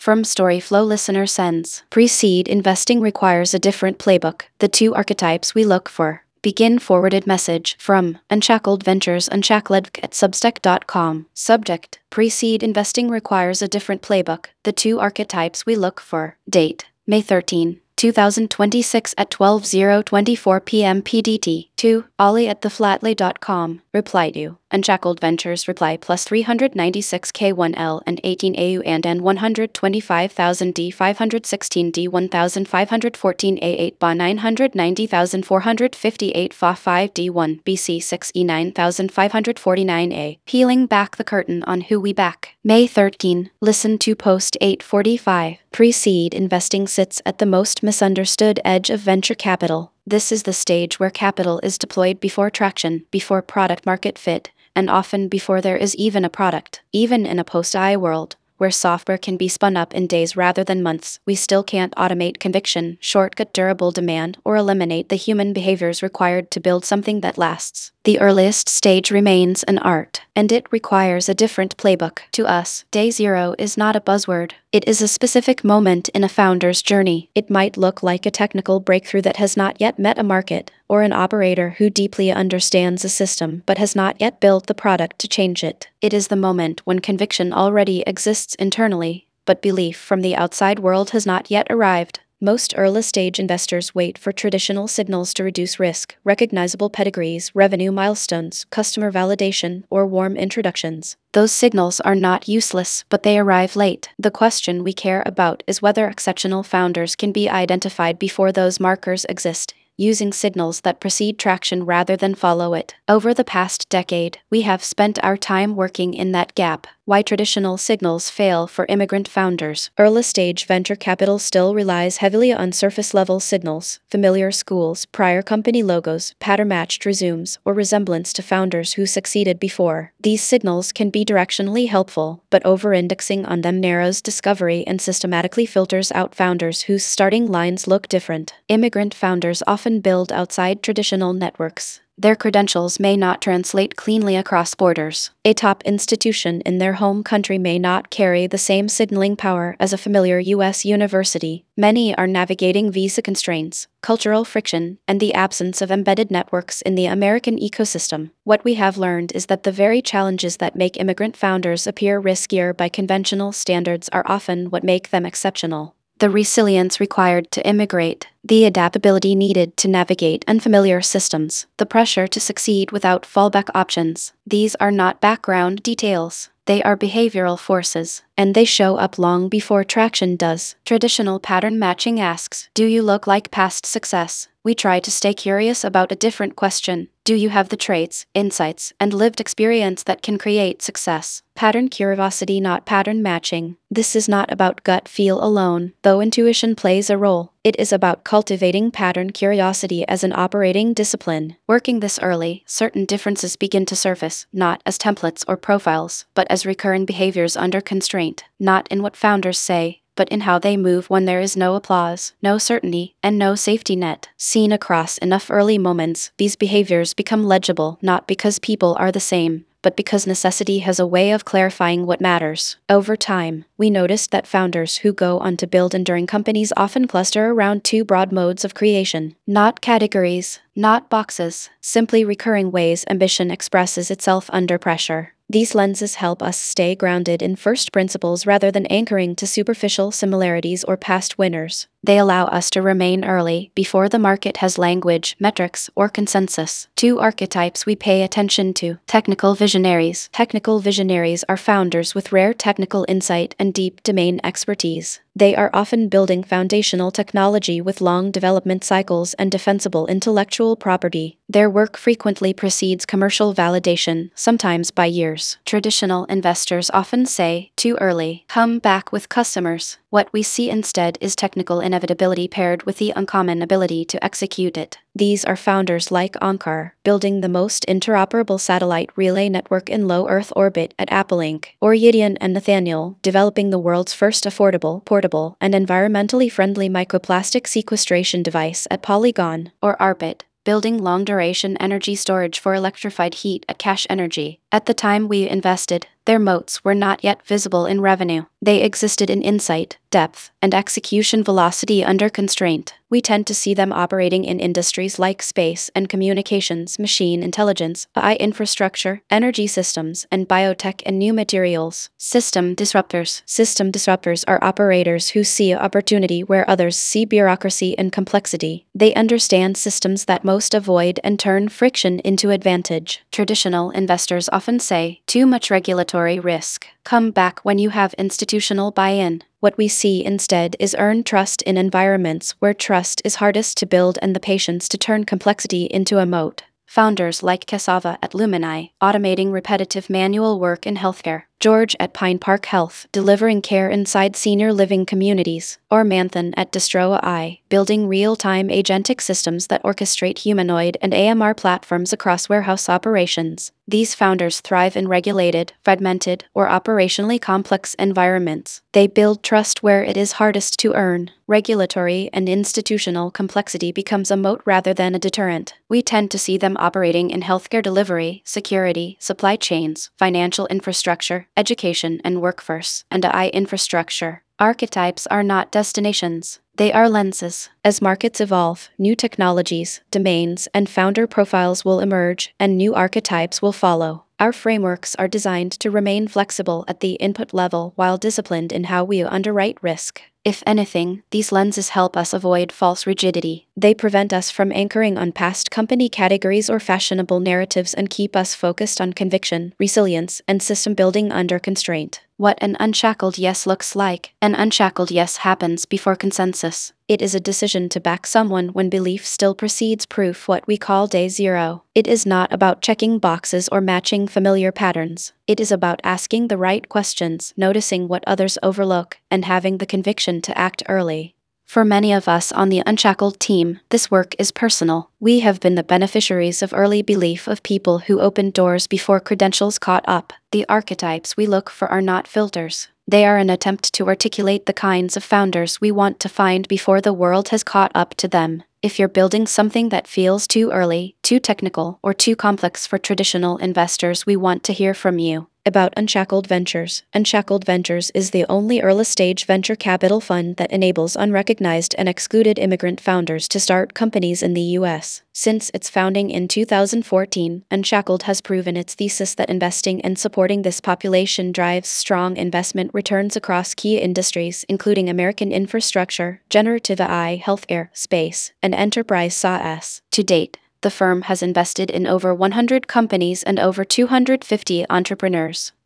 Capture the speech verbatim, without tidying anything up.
From Storyflow listener sends. Pre-seed investing requires a different playbook. The two archetypes we look for. Begin forwarded message from Unshackled Ventures Unshackled at substack dot com. Subject: Pre-seed investing requires a different playbook. The two archetypes we look for. Date: May thirteenth, two thousand twenty-six at twelve oh twenty-four p m P D T. two. Ollie at the flatlay dot com. Reply to Unshackled Ventures reply plus three hundred ninety-six K one L and eighteen A U and N one hundred twenty-five thousand D five hundred sixteen D one thousand five hundred fourteen A eight B A nine hundred ninety thousand four hundred fifty-eight F A five D one B C six E nine thousand five hundred forty-nine A. Peeling back the curtain on who we back. May thirteenth. Listen to post eight forty-five. Pre-seed investing sits at the most misunderstood edge of venture capital. This is the stage where capital is deployed before traction, before product market fit, and often before there is even a product. Even in a post-A I world, where software can be spun up in days rather than months, we still can't automate conviction, shortcut durable demand, or eliminate the human behaviors required to build something that lasts. The earliest stage remains an art, and it requires a different playbook. To us, day zero is not a buzzword. It is a specific moment in a founder's journey. It might look like a technical breakthrough that has not yet met a market, or an operator who deeply understands a system but has not yet built the product to change it. It is the moment when conviction already exists internally, but belief from the outside world has not yet arrived. Most early-stage investors wait for traditional signals to reduce risk, recognizable pedigrees, revenue milestones, customer validation, or warm introductions. Those signals are not useless, but they arrive late. The question we care about is whether exceptional founders can be identified before those markers exist, using signals that precede traction rather than follow it. Over the past decade, we have spent our time working in that gap. Why traditional signals fail for immigrant founders. Early-stage venture capital still relies heavily on surface-level signals, familiar schools, prior company logos, pattern-matched resumes, or resemblance to founders who succeeded before. These signals can be directionally helpful, but over-indexing on them narrows discovery and systematically filters out founders whose starting lines look different. Immigrant founders often build outside traditional networks. Their credentials may not translate cleanly across borders. A top institution in their home country may not carry the same signaling power as a familiar U S university. Many are navigating visa constraints, cultural friction, and the absence of embedded networks in the American ecosystem. What we have learned is that the very challenges that make immigrant founders appear riskier by conventional standards are often what make them exceptional. The resilience required to immigrate, the adaptability needed to navigate unfamiliar systems, the pressure to succeed without fallback options. These are not background details. They are behavioral forces, and they show up long before traction does. Traditional pattern matching asks, do you look like past success? We try to stay curious about a different question. Do you have the traits, insights, and lived experience that can create success? Pattern curiosity, not pattern matching. This is not about gut feel alone, though intuition plays a role. It is about cultivating pattern curiosity as an operating discipline. Working this early, certain differences begin to surface, not as templates or profiles, but as recurring behaviors under constraint, not in what founders say, but in how they move when there is no applause, no certainty, and no safety net. Seen across enough early moments, these behaviors become legible not because people are the same, but because necessity has a way of clarifying what matters. Over time, we noticed that founders who go on to build enduring companies often cluster around two broad modes of creation. Not categories, not boxes, simply recurring ways ambition expresses itself under pressure. These lenses help us stay grounded in first principles rather than anchoring to superficial similarities or past winners. They allow us to remain early, before the market has language, metrics, or consensus. Two archetypes we pay attention to. Technical visionaries. Technical visionaries are founders with rare technical insight and deep domain expertise. They are often building foundational technology with long development cycles and defensible intellectual property. Their work frequently precedes commercial validation, sometimes by years. Traditional investors often say, too early, come back with customers. What we see instead is technical inevitability paired with the uncommon ability to execute it. These are founders like Onkar, building the most interoperable satellite relay network in low Earth orbit at Applelink, or Gideon and Nathaniel, developing the world's first affordable, portable, and environmentally friendly microplastic sequestration device at Polygon, or Arbit, building long-duration energy storage for electrified heat at Cache Energy. At the time we invested, Their moats were not yet visible in revenue. They existed in insight, depth, and execution velocity under constraint. We tend to see them operating in industries like space and communications, machine intelligence, A I infrastructure, energy systems, and biotech and new materials. System disruptors. System disruptors are operators who see opportunity where others see bureaucracy and complexity. They understand systems that most avoid and turn friction into advantage. Traditional investors often say, too much regulatory risk. Come back when you have institutional buy-in. What we see instead is earned trust in environments where trust is hardest to build and the patience to turn complexity into a moat. Founders like Cassava at Lumini, automating repetitive manual work in healthcare. George at Pine Park Health, delivering care inside senior living communities. Or Manthan at Distro A I, building real-time agentic systems that orchestrate humanoid and A M R platforms across warehouse operations. These founders thrive in regulated, fragmented, or operationally complex environments. They build trust where it is hardest to earn. Regulatory and institutional complexity becomes a moat rather than a deterrent. We tend to see them operating in healthcare delivery, security, supply chains, financial infrastructure, education and workforce, and A I infrastructure. Archetypes are not destinations. They are lenses. As markets evolve, new technologies, domains, and founder profiles will emerge, and new archetypes will follow. Our frameworks are designed to remain flexible at the input level while disciplined in how we underwrite risk. If anything, these lenses help us avoid false rigidity. They prevent us from anchoring on past company categories or fashionable narratives and keep us focused on conviction, resilience, and system building under constraint. What an unshackled yes looks like. An unshackled yes happens before consensus. It is a decision to back someone when belief still precedes proof, what we call day zero. It is not about checking boxes or matching familiar patterns. It is about asking the right questions, noticing what others overlook, and having the conviction to act early. For many of us on the Unshackled team, this work is personal. We have been the beneficiaries of early belief of people who opened doors before credentials caught up. The archetypes we look for are not filters. They are an attempt to articulate the kinds of founders we want to find before the world has caught up to them. If you're building something that feels too early, too technical, or too complex for traditional investors, we want to hear from you. About Unshackled Ventures. Unshackled Ventures is the only early-stage venture capital fund that enables unrecognized and excluded immigrant founders to start companies in the U S. Since its founding in two thousand fourteen, Unshackled has proven its thesis that investing and supporting this population drives strong investment returns across key industries, including American infrastructure, generative A I, healthcare, space, and enterprise SaaS. To date, the firm has invested in over one hundred companies and over two hundred fifty entrepreneurs.